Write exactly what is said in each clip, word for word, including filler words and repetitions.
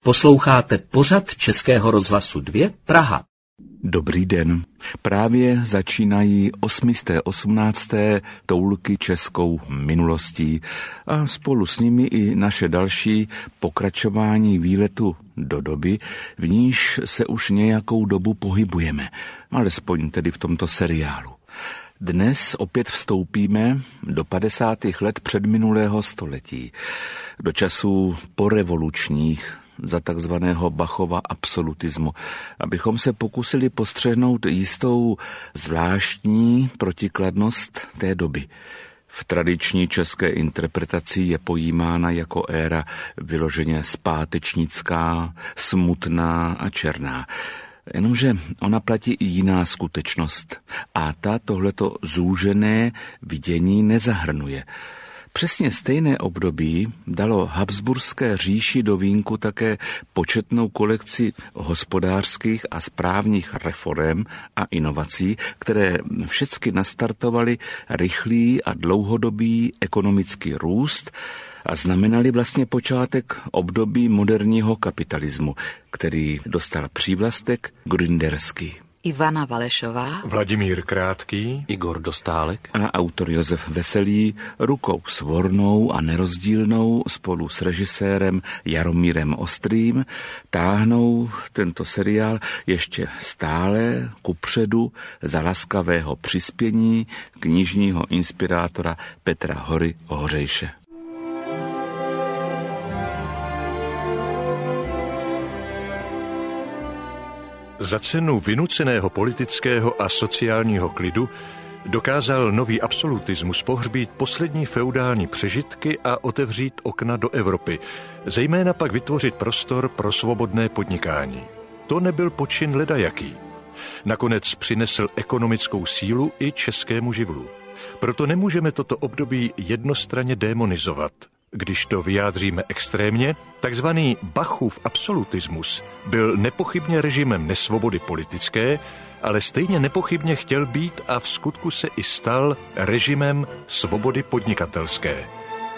Posloucháte pořad Českého rozhlasu dva Praha. Dobrý den. Právě začínají osmisté osmnácté toulky českou minulostí a spolu s nimi i naše další pokračování výletu do doby, v níž se už nějakou dobu pohybujeme, alespoň tedy v tomto seriálu. Dnes opět vstoupíme do padesátých let předminulého století, do časů porevolučních, za takzvaného Bachova absolutismu, abychom se pokusili postřehnout jistou zvláštní protikladnost té doby. V tradiční české interpretaci je pojímána jako éra vyloženě zpátečnická, smutná a černá. Jenomže ona platí i jiná skutečnost a ta tohleto zúžené vidění nezahrnuje. Přesně stejné období dalo Habsburské říši do vínku také početnou kolekci hospodářských a správních reforem a inovací, které všechny nastartovaly rychlý a dlouhodobý ekonomický růst a znamenaly vlastně počátek období moderního kapitalismu, který dostal přívlastek gründerský. Ivana Valešová, Vladimír Krátký, Igor Dostálek a autor Josef Veselý rukou svornou a nerozdílnou spolu s režisérem Jaromírem Ostrým táhnou tento seriál ještě stále kupředu za laskavého přispění knižního inspirátora Petra Hory Ohřejše. Za cenu vynuceného politického a sociálního klidu dokázal nový absolutismus pohřbít poslední feudální přežitky a otevřít okna do Evropy, zejména pak vytvořit prostor pro svobodné podnikání. To nebyl počin ledajaký. Nakonec přinesl ekonomickou sílu i českému živlu. Proto nemůžeme toto období jednostranně démonizovat. Když to vyjádříme extrémně, takzvaný Bachův absolutismus byl nepochybně režimem nesvobody politické, ale stejně nepochybně chtěl být a v skutku se i stal režimem svobody podnikatelské.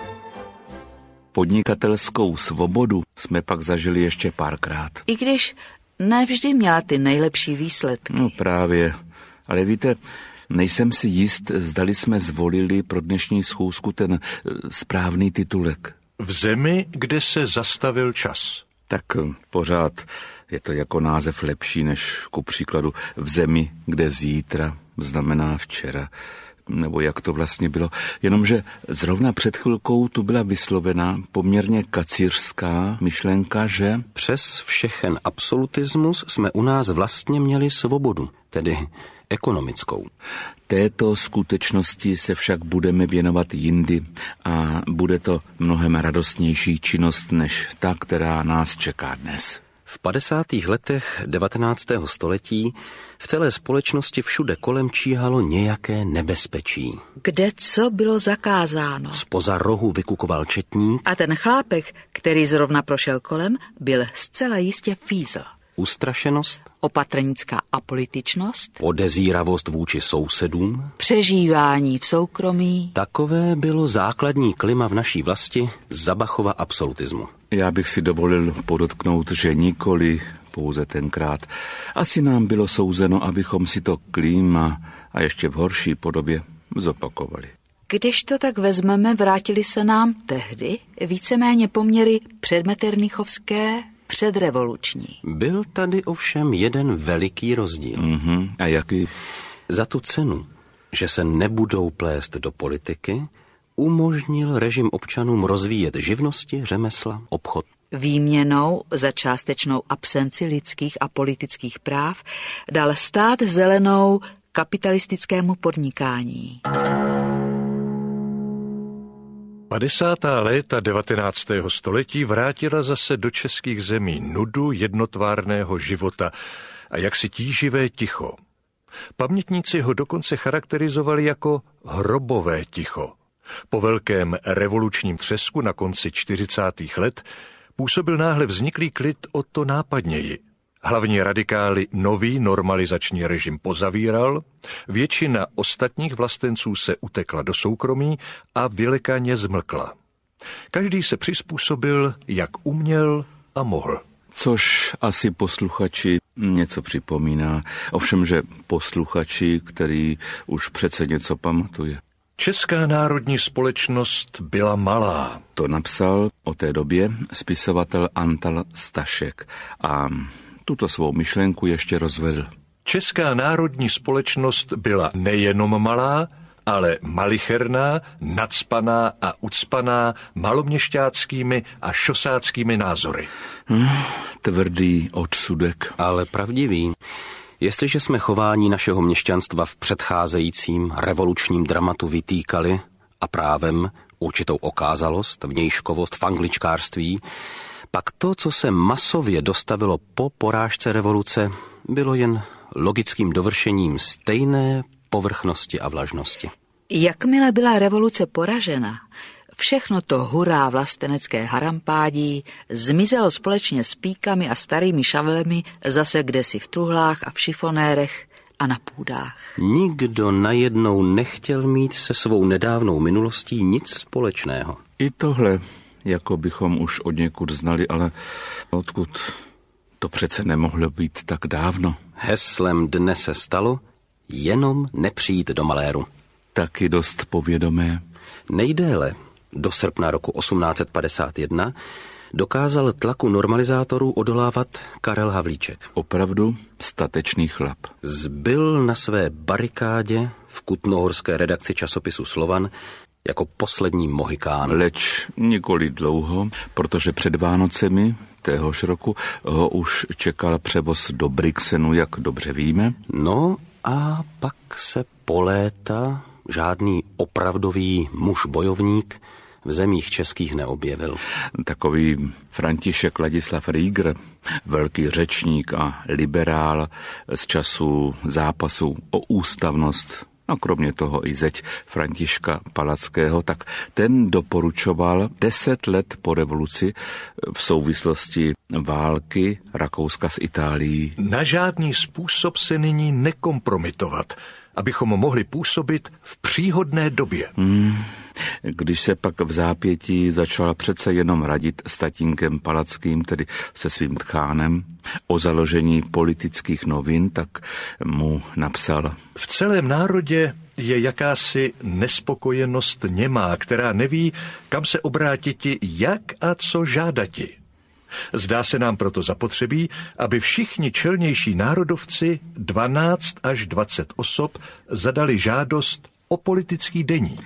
Podnikatelskou svobodu jsme pak zažili ještě párkrát. I když ne vždy měla ty nejlepší výsledky. No právě, ale víte, nejsem si jist, zdali jsme zvolili pro dnešní schůzku ten správný titulek. V zemi, kde se zastavil čas. Tak pořád je to jako název lepší než ku příkladu v zemi, kde zítra znamená včera. Nebo jak to vlastně bylo. Jenomže zrovna před chvilkou tu byla vyslovena poměrně kacířská myšlenka, že přes všechen absolutismus jsme u nás vlastně měli svobodu, tedy ekonomickou. Této skutečnosti se však budeme věnovat jindy a bude to mnohem radostnější činnost než ta, která nás čeká dnes. V padesátých letech devatenáctého století v celé společnosti všude kolem číhalo nějaké nebezpečí. Kde co bylo zakázáno. Zpoza rohu vykukoval četník A ten chlápek, který zrovna prošel kolem, byl zcela jistě fízl. Ustrašenost, Opatrnická apolitičnost, podezíravost vůči sousedům. přežívání v soukromí. Takové bylo základní klima v naší vlasti za Bachova absolutismu. Já bych si dovolil podotknout, že nikoli pouze tenkrát. Asi nám bylo souzeno, abychom si to klima a ještě v horší podobě zopakovali. Když to tak vezmeme, vrátili se nám tehdy víceméně poměry předmeternichovské, předrevoluční. Byl tady ovšem jeden veliký rozdíl. Mhm. A jaký? Za tu cenu, že se nebudou plést do politiky, umožnil režim občanům rozvíjet živnosti, řemesla, obchod. Výměnou za částečnou absenci lidských a politických práv dal stát zelenou kapitalistickému podnikání. padesátá léta devatenáctého století vrátila zase do českých zemí nudu jednotvárného života a jaksi tíživé ticho. Pamětníci ho dokonce charakterizovali jako hrobové ticho. Po velkém revolučním třesku na konci čtyřicátých let působil náhle vzniklý klid o to nápadněji. Hlavní radikály nový normalizační režim pozavíral, většina ostatních vlastenců se utekla do soukromí a vylekaně zmlkla. Každý se přizpůsobil, jak uměl a mohl. Což asi posluchači něco připomíná. Ovšem, že posluchači, který už přece něco pamatuje. Česká národní společnost byla malá. To napsal o té době spisovatel Antal Stašek a tuto svou myšlenku ještě rozvedl. Česká národní společnost byla nejenom malá, ale malicherná, nacpaná a ucpaná maloměšťáckými a šosáckými názory. Hmm, tvrdý odsudek. Ale pravdivý. Jestliže jsme chování našeho měšťanstva v předcházejícím revolučním dramatu vytýkali, a právem, určitou okázalost, vnějškovost, fangličkářství, pak to, co se masově dostavilo po porážce revoluce, bylo jen logickým dovršením stejné povrchnosti a vlažnosti. Jakmile byla revoluce poražena, všechno to hurá vlastenecké harampádí zmizelo společně s píkami a starými šavelemi zase kdesi v truhlách a v šifonérech a na půdách. Nikdo najednou nechtěl mít se svou nedávnou minulostí nic společného. I tohle, jako bychom už od někud znali, ale odkud to přece nemohlo být tak dávno. Heslem dne se stalo jenom nepřijít do maléru. Taky dost povědomé. Nejdéle do srpna roku osmnáct set padesát jedna dokázal tlaku normalizátorů odolávat Karel Havlíček. Opravdu statečný chlap. Zbyl na své barikádě v kutnohorské redakci časopisu Slovan jako poslední mohikán. Leč nikoli dlouho, protože před Vánocemi téhož roku ho už čekal převoz do Brixenu, jak dobře víme. No a pak se po léta žádný opravdový muž-bojovník v zemích českých neobjevil. Takový František Ladislav Rýgr, velký řečník a liberál z času zápasu o ústavnost, a kromě toho i zeď Františka Palackého, tak ten doporučoval deset let po revoluci v souvislosti války Rakouska s Itálií. Na žádný způsob se nyní nekompromitovat, abychom mohli působit v příhodné době. Hmm. Když se pak v zápětí začala přece jenom radit s tatínkem Palackým, tedy se svým tchánem, o založení politických novin, tak mu napsal: V celém národě je jakási nespokojenost němá, která neví, kam se obrátiti, jak a co žádati. Zdá se nám proto zapotřebí, aby všichni čelnější národovci, dvanáct až dvacet osob, zadali žádost o politický deník.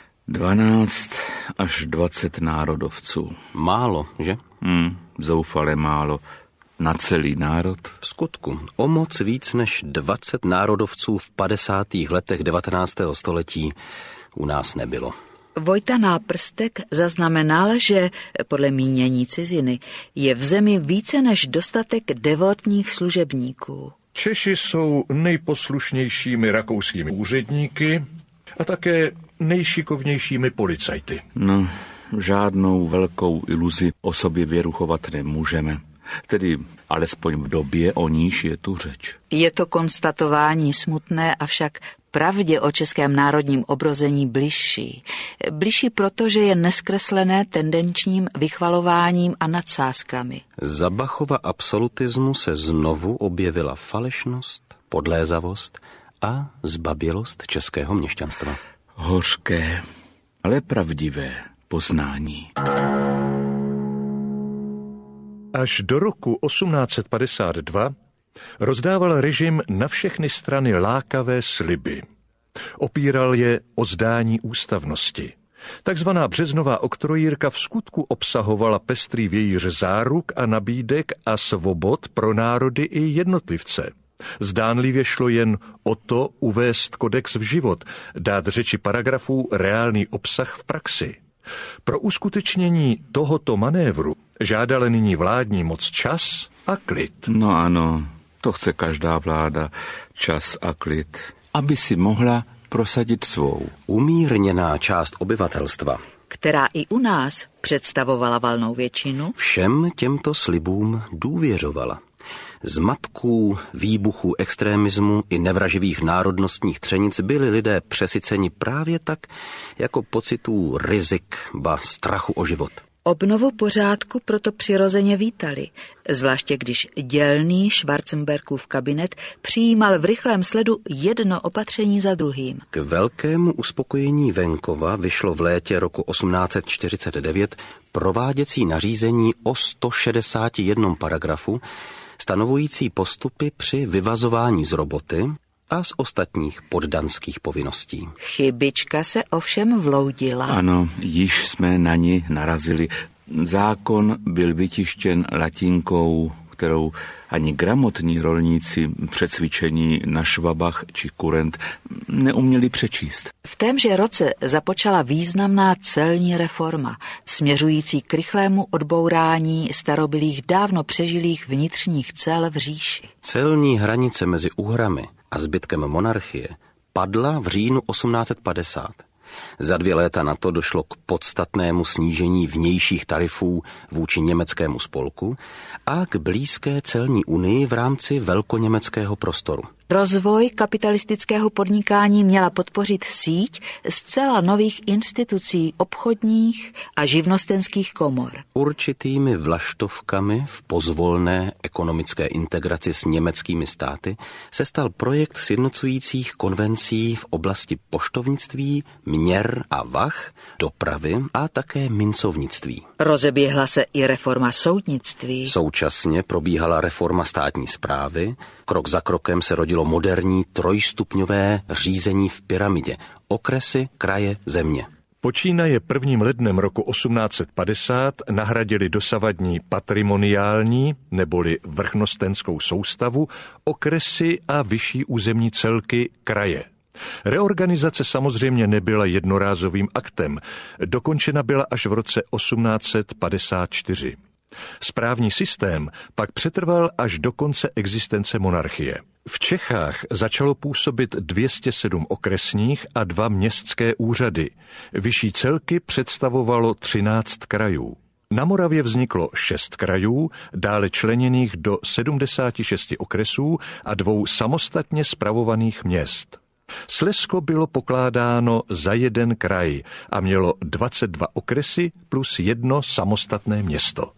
dvanáct až dvacet národovců. Málo, že? Hmm, zoufale málo. Na celý národ? V skutku, o moc víc než dvacet národovců v padesátých letech devatenáctého století u nás nebylo. Vojta Náprstek zaznamenal, že podle mínění ciziny je v zemi více než dostatek devotních služebníků. Češi jsou nejposlušnějšími rakouskými úředníky a také nejšikovnějšími policajty. No, žádnou velkou iluzi o sobě věru chovat nemůžeme. Tedy alespoň v době, o níž je tu řeč. Je to konstatování smutné, avšak pravdě o českém národním obrození bližší. Bližší proto, že je neskreslené tendenčním vychvalováním a nadsázkami. Za Bachova absolutismu se znovu objevila falešnost, podlézavost a zbabělost českého měšťanstva. Hořké, ale pravdivé poznání. Až do roku osmnáct set padesát dva rozdával režim na všechny strany lákavé sliby. Opíral je o zdání ústavnosti. Takzvaná březnová oktrojírka v skutku obsahovala pestrý vějíř záruk a nabídek a svobod pro národy i jednotlivce. Zdánlivě šlo jen o to uvést kodex v život, dát řeči paragrafů reálný obsah v praxi. Pro uskutečnění tohoto manévru žádala nyní vládní moc čas a klid. No ano, to chce každá vláda, čas a klid, aby si mohla prosadit svou. Umírněná část obyvatelstva, která i u nás představovala valnou většinu, všem těmto slibům důvěřovala. Zmatků, výbuchů extremismu i nevraživých národnostních třenic byli lidé přesyceni právě tak, jako pocitů rizik ba strachu o život. Obnovu pořádku proto přirozeně vítali, zvláště když dělný Schwarzenbergův kabinet přijímal v rychlém sledu jedno opatření za druhým. K velkému uspokojení venkova vyšlo v létě roku osmnáct set čtyřicet devět prováděcí nařízení o sto šedesáti jednom paragrafu, stanovující postupy při vyvazování z roboty a z ostatních poddanských povinností. Chybička se ovšem vloudila. Ano, již jsme na ní narazili. Zákon byl vytištěn latinkou, kterou ani gramotní rolníci přecvičení na švabách či kurent neuměli přečíst. V témže roce započala významná celní reforma, směřující k rychlému odbourání starobylých dávno přežilých vnitřních cel v říši. Celní hranice mezi Uhrami a zbytkem monarchie padla v říjnu osmnáct set padesát. Za dvě léta na to došlo k podstatnému snížení vnějších tarifů vůči německému spolku a k blízké celní unii v rámci velkoněmeckého prostoru. Rozvoj kapitalistického podnikání měla podpořit síť zcela nových institucí obchodních a živnostenských komor. Určitými vlaštovkami v pozvolné ekonomické integraci s německými státy se stal projekt sjednocujících konvencí v oblasti poštovnictví, měr a vah, dopravy a také mincovnictví. Rozeběhla se i reforma soudnictví. Současně probíhala reforma státní správy, krok za krokem se rodilo moderní trojstupňové řízení v pyramidě, okresy, kraje, země. Počínaje prvním lednem roku osmnáct set padesát nahradili dosavadní patrimoniální neboli vrchnostenskou soustavu okresy a vyšší územní celky kraje. Reorganizace samozřejmě nebyla jednorázovým aktem, dokončena byla až v roce osmnáct set padesát čtyři. Správní systém pak přetrval až do konce existence monarchie. V Čechách začalo působit dvě stě sedm okresních a dva městské úřady. Vyšší celky představovalo třináct krajů. Na Moravě vzniklo šest krajů, dále členěných do sedmdesáti šesti okresů a dvou samostatně spravovaných měst. Slezsko bylo pokládáno za jeden kraj a mělo dvacet dva okresy plus jedno samostatné město.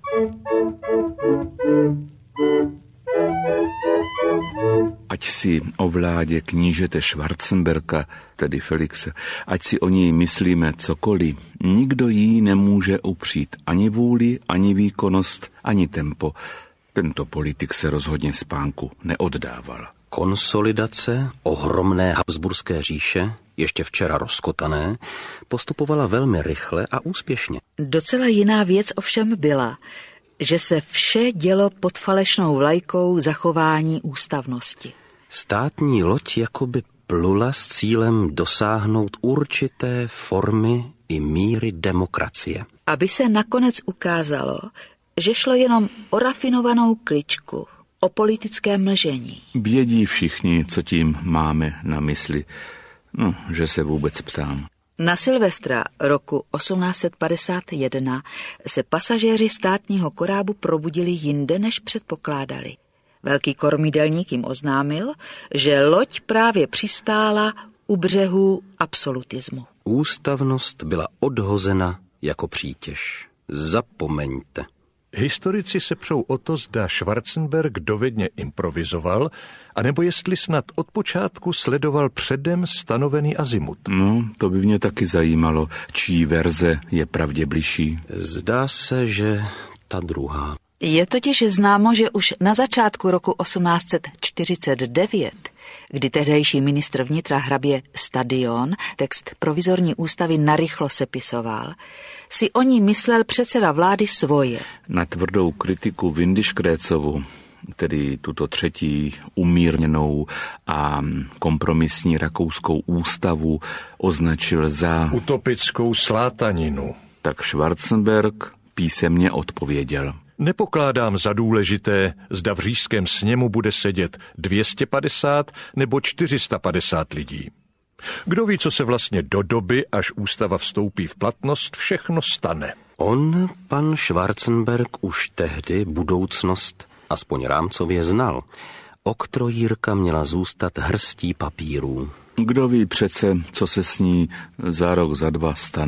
Ať si o vládě knížete Schwarzenberga, tedy Felixe, ať si o ní myslíme cokoliv, nikdo jí nemůže upřít ani vůli, ani výkonnost, ani tempo. Tento politik se rozhodně spánku neoddával. Konsolidace ohromné habsburské říše, ještě včera rozkotané, postupovala velmi rychle a úspěšně. Docela jiná věc ovšem byla, že se vše dělo pod falešnou vlajkou zachování ústavnosti. Státní loď jakoby plula s cílem dosáhnout určité formy i míry demokracie. Aby se nakonec ukázalo, že šlo jenom o rafinovanou kličku, o politické mlžení. Vědí všichni, co tím máme na mysli. No, že se vůbec ptám. Na Silvestra roku osmnáct set padesát jedna se pasažéři státního korábu probudili jinde, než předpokládali. Velký kormidelník jim oznámil, že loď právě přistála u břehu absolutismu. Ústavnost byla odhozena jako přítěž. Zapomeňte. Historici se přou o to, zda Schwarzenberg dovedně improvizoval, anebo jestli snad od počátku sledoval předem stanovený azimut. No, to by mě taky zajímalo, čí verze je pravdě bližší. Zdá se, že ta druhá. Je totiž známo, že už na začátku roku osmnáct set čtyřicet devět, kdy tehdejší ministr vnitra hrabě Stadion text provizorní ústavy narychlo sepisoval, si o ní myslel předseda vlády svoje. Na tvrdou kritiku Windischgrätzovu, tedy tuto třetí umírněnou a kompromisní rakouskou ústavu, označil za utopickou slátaninu. Tak Schwarzenberg písemně odpověděl. Nepokládám za důležité, zda v říšském sněmu bude sedět dvě stě padesát nebo čtyři sta padesát lidí. Kdo ví, co se vlastně do doby, až ústava vstoupí v platnost, všechno stane. On, pan Schwarzenberg, už tehdy budoucnost aspoň rámcově znal. Oktrojírka měla zůstat hrstí papírů. Kdo ví přece, co se s ní za rok, za dva stane.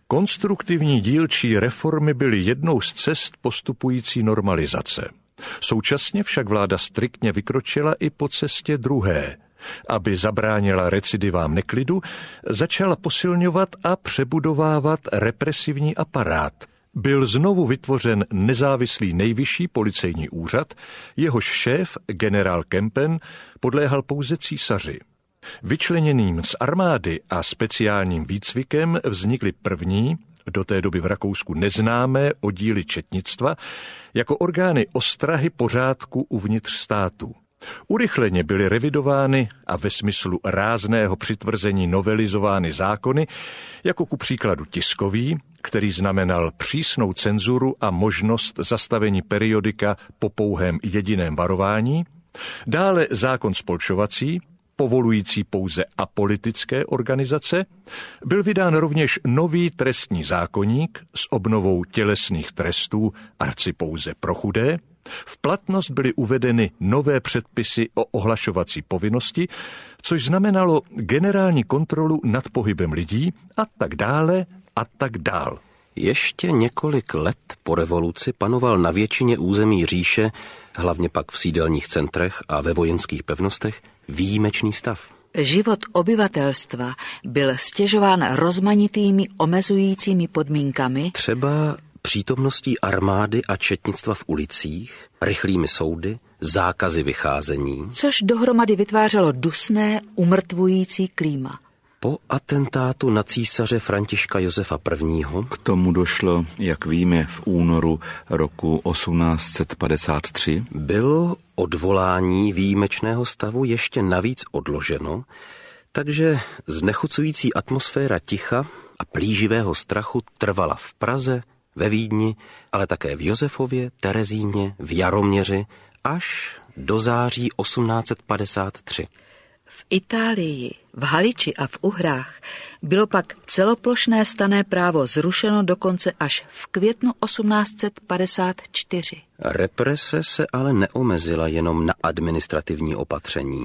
Konstruktivní dílčí reformy byly jednou z cest postupující normalizace. Současně však vláda striktně vykročila i po cestě druhé. Aby zabránila recidivám neklidu, začala posilňovat a přebudovávat represivní aparát. Byl znovu vytvořen nezávislý nejvyšší policejní úřad, jehož šéf, generál Kempen, podléhal pouze císaři. Vyčleněným z armády a speciálním výcvikem vznikly první, do té doby v Rakousku neznámé oddíly četnictva, jako orgány ostrahy pořádku uvnitř státu. Urychleně byly revidovány a ve smyslu rázného přitvrzení novelizovány zákony, jako ku příkladu tiskový, který znamenal přísnou cenzuru a možnost zastavení periodika po pouhém jediném varování, dále zákon spolčovací, povolující pouze apolitické organizace, byl vydán rovněž nový trestní zákoník s obnovou tělesných trestů arcipouze pro chudé, v platnost byly uvedeny nové předpisy o ohlašovací povinnosti, což znamenalo generální kontrolu nad pohybem lidí a tak dále a tak dál. Ještě několik let po revoluci panoval na většině území říše, hlavně pak v sídelních centrech a ve vojenských pevnostech, výjimečný stav. Život obyvatelstva byl stěžován rozmanitými omezujícími podmínkami, Třeba přítomností armády a četnictva v ulicích, rychlými soudy, zákazy vycházení. což dohromady vytvářelo dusné, umrtvující klíma. Po atentátu na císaře Františka Josefa I. K tomu došlo, jak víme, v únoru roku osmnáct set padesát tři. bylo odvolání výjimečného stavu ještě navíc odloženo, takže znechucující atmosféra ticha a plíživého strachu trvala v Praze, ve Vídni, ale také v Josefově, Terezíně, v Jaroměři až do září osmnáct set padesát tři. V Itálii, v Haliči a v Uhrách bylo pak celoplošné stanné právo zrušeno dokonce až v květnu osmnáct set padesát čtyři. Represe se ale neomezila jenom na administrativní opatření.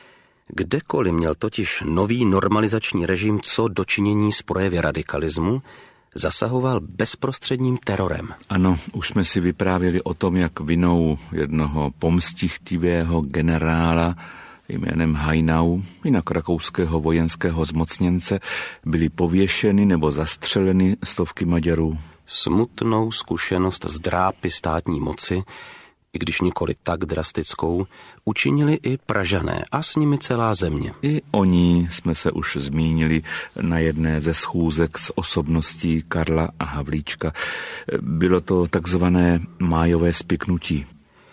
Kdekoliv měl totiž nový normalizační režim co dočinění s projevy radikalismu, zasahoval bezprostředním terorem. Ano, už jsme si vyprávěli o tom, jak vinou jednoho pomstichtivého generála jménem Haynau, jinak rakouského vojenského zmocněnce, byly pověšeny nebo zastřeleny stovky Maďarů. Smutnou zkušenost s drápy státní moci, i když nikoli tak drastickou, učinili i Pražané a s nimi celá země. I o ní jsme se už zmínili na jedné ze schůzek s osobností Karla a Havlíčka. Bylo to takzvané májové spiknutí.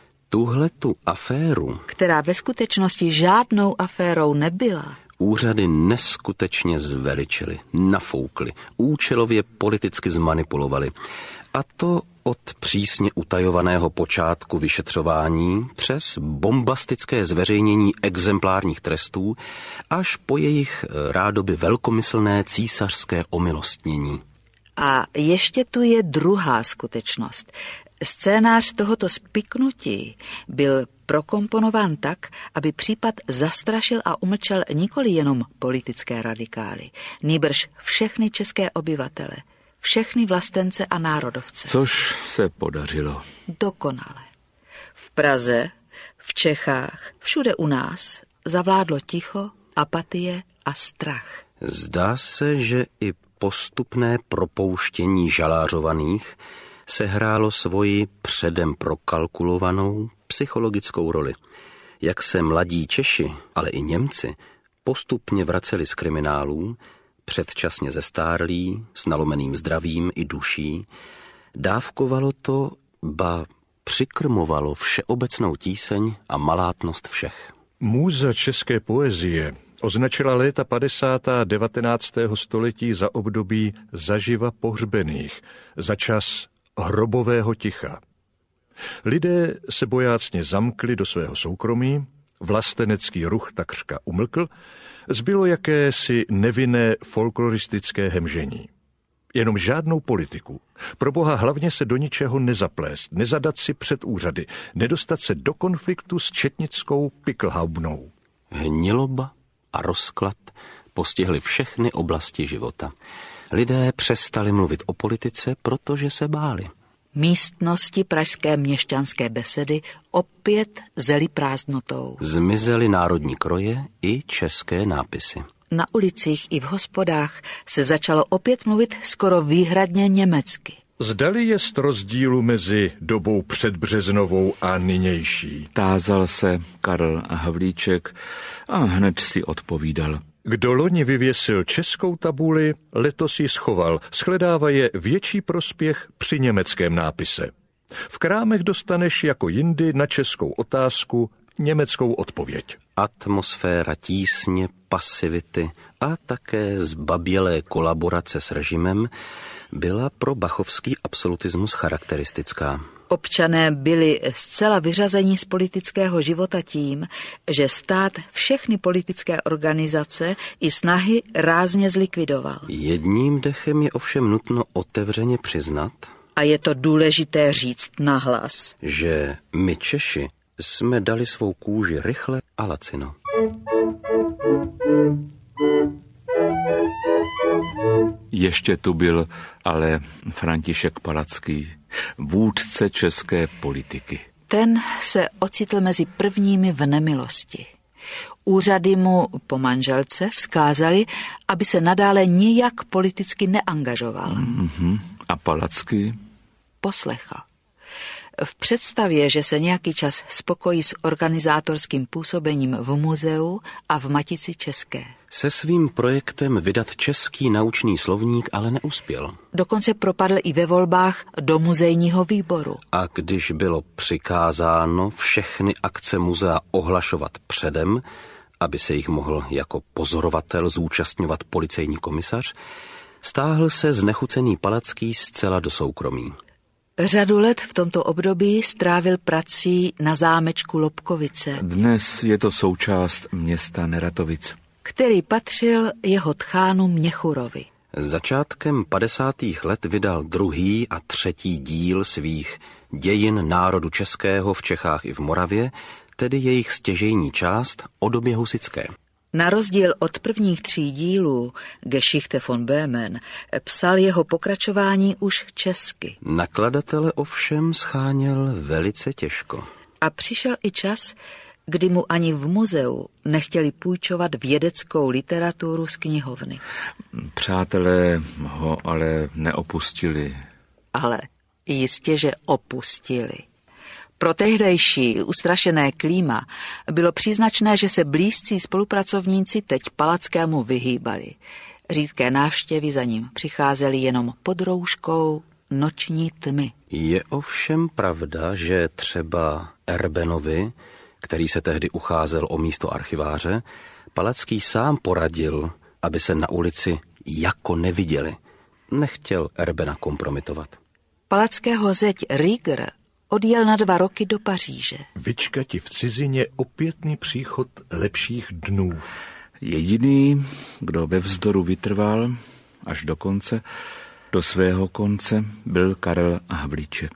Tuhletu aféru, která ve skutečnosti žádnou aférou nebyla, úřady neskutečně zveličily, nafoukly, účelově politicky zmanipulovali. A to od přísně utajovaného počátku vyšetřování přes bombastické zveřejnění exemplárních trestů až po jejich rádoby velkomyslné císařské omilostnění. A ještě tu je druhá skutečnost. Scénář tohoto spiknutí byl prokomponován tak, aby případ zastrašil a umlčel nikoli jenom politické radikály, nýbrž všechny české obyvatele, všechny vlastence a národovce. Což se podařilo. Dokonale. V Praze, v Čechách, všude u nás zavládlo ticho, apatie a strach. Zdá se, že i postupné propouštění žalářovaných sehrálo svoji předem prokalkulovanou psychologickou roli. Jak se mladí Češi, ale i Němci postupně vraceli z kriminálů, předčasně zestárlí, s nalomeným zdravím i duší, dávkovalo to, ba přikrmovalo všeobecnou tíseň a malátnost všech. Můza české poezie označila léta padesátá devatenáctého století za období zaživa pohřbených, za čas hrobového ticha. Lidé se bojácně zamkli do svého soukromí, vlastenecký ruch takřka umlkl, zbylo jakési nevinné folkloristické hemžení. Jenom žádnou politiku. Pro boha hlavně se do ničeho nezaplést, nezadat si před úřady, nedostat se do konfliktu s četnickou Pickelhaubnou. Hniloba a rozklad postihly všechny oblasti života. Lidé přestali mluvit o politice, protože se báli. Místnosti pražské měšťanské besedy opět zely prázdnotou. Zmizely národní kroje i české nápisy. Na ulicích i v hospodách se začalo opět mluvit skoro výhradně německy. Zdali jest rozdílu mezi dobou předbřeznovou a nynější? Tázal se Karel Havlíček a hned si odpovídal. Kdo loni vyvěsil českou tabuli, letos ji schoval. Shledává je větší prospěch při německém nápise. V krámech dostaneš jako jindy na českou otázku německou odpověď. Atmosféra tísně, pasivity a také zbabělé kolaborace s režimem byla pro bachovský absolutismus charakteristická. Občané byli zcela vyřazeni z politického života tím, že stát všechny politické organizace i snahy rázně zlikvidoval. Jedním dechem je ovšem nutno otevřeně přiznat, a je to důležité říct nahlas, že my Češi jsme dali svou kůži rychle a lacino. Ještě tu byl ale František Palacký, vůdce české politiky. Ten se ocitl mezi prvními v nemilosti. Úřady mu po manželce vzkázali, aby se nadále nijak politicky neangažoval. Mm-hmm. A Palacký? Poslechl. V představě, že se nějaký čas spokojí s organizátorským působením v muzeu a v Matici české. Se svým projektem vydat český naučný slovník ale neuspěl. Dokonce propadl i ve volbách do muzejního výboru. A když bylo přikázáno všechny akce muzea ohlašovat předem, aby se jich mohl jako pozorovatel zúčastňovat policejní komisař, stáhl se znechucený Palacký zcela do soukromí. Řadu let v tomto období strávil prací na zámečku Lobkovice. Dnes je to součást města Neratovic, který patřil jeho tchánu Měchurovi. Začátkem padesátých let vydal druhý a třetí díl svých Dějin národu českého v Čechách i v Moravě, tedy jejich stěžejní část o době husitské. Na rozdíl od prvních tří dílů Geschichte von Böhmen psal jeho pokračování už česky. Nakladatele ovšem scháněl velice těžko. A přišel i čas, kdy mu ani v muzeu nechtěli půjčovat vědeckou literaturu z knihovny. Přátelé ho ale neopustili. Ale jistě, že opustili. Pro tehdejší ustrašené klíma bylo příznačné, že se blízcí spolupracovníci teď Palackému vyhýbali. Řídké návštěvy za ním přicházely jenom pod rouškou noční tmy. Je ovšem pravda, že třeba Erbenovi, který se tehdy ucházel o místo archiváře, Palacký sám poradil, aby se na ulici jako neviděli. Nechtěl Erbena kompromitovat. Palackého zeď Rieger odjel na dva roky do Paříže. Vyčkati v cizině opětný příchod lepších dnů. Jediný, kdo ve vzdoru vytrval až do konce, do svého konce, byl Karel Havlíček.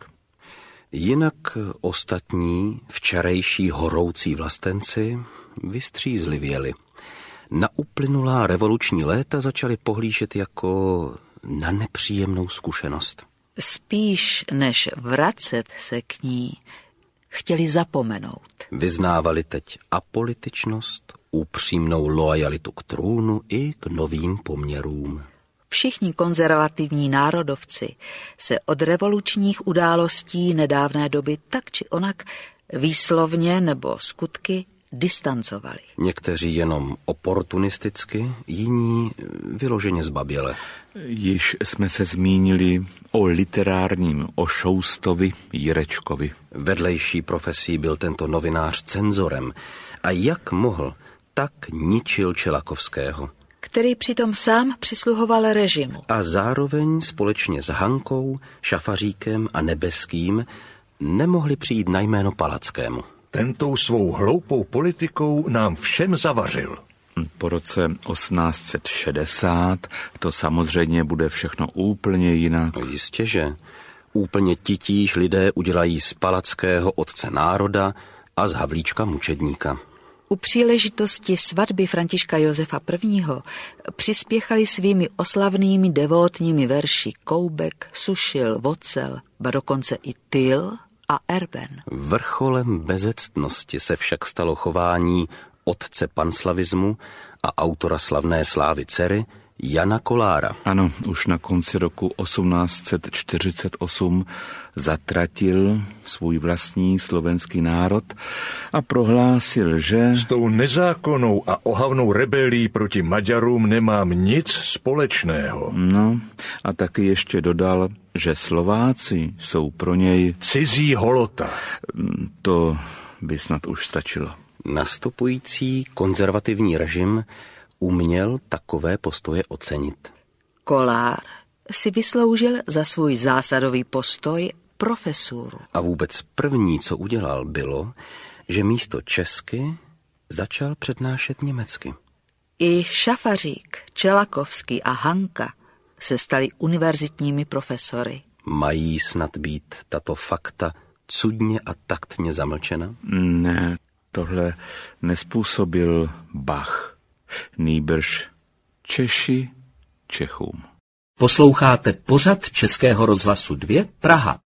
Jinak ostatní včerejší horoucí vlastenci vystřízlivěli. Na uplynulá revoluční léta začali pohlížet jako na nepříjemnou zkušenost. Spíš než vracet se k ní, chtěli zapomenout. Vyznávali teď apolitičnost, upřímnou loajalitu k trůnu i k novým poměrům. Všichni konzervativní národovci se od revolučních událostí nedávné doby tak či onak výslovně nebo skutky distancovali. Někteří jenom oportunisticky, jiní vyloženě zbaběle. Již jsme se zmínili o literárním Ošoustovi Jirečkovi. Vedlejší profesí byl tento novinář cenzorem a jak mohl, tak ničil Čelakovského, který přitom sám přisluhoval režimu. A zároveň společně s Hankou, Šafaříkem a Nebeským nemohli přijít na jméno Palackému. Tentou svou hloupou politikou nám všem zavařil. Po roce osmnáct set šedesát to samozřejmě bude všechno úplně jinak. No jistě, že úplně titíž lidé udělají z Palackého otce národa a z Havlíčka mučedníka. U příležitosti svatby Františka Josefa I. přispěchali svými oslavnými devótními verši Koubek, Sušil, Vocel, ba dokonce i Tyl a Erben. Vrcholem bezectnosti se však stalo chování otce panslavismu a autora slavné slávy dcery Jana Kolára. Ano, už na konci roku osmnáct set čtyřicet osm zatratil svůj vlastní slovenský národ a prohlásil, že s tou nezákonnou a ohavnou rebelí proti Maďarům nemám nic společného. No, a taky ještě dodal, že Slováci jsou pro něj cizí holota. To by snad už stačilo. Nastupující konzervativní režim uměl takové postoje ocenit. Kolár si vysloužil za svůj zásadový postoj profesuru. A vůbec první, co udělal, bylo, že místo česky začal přednášet německy. I Šafařík, Čelakovský a Hanka se stali univerzitními profesory. Mají snad být tato fakta cudně a taktně zamlčena? Ne, tohle nespůsobil Bach. Nýbrž Češi Čechům. Posloucháte pořad Českého rozhlasu dva Praha.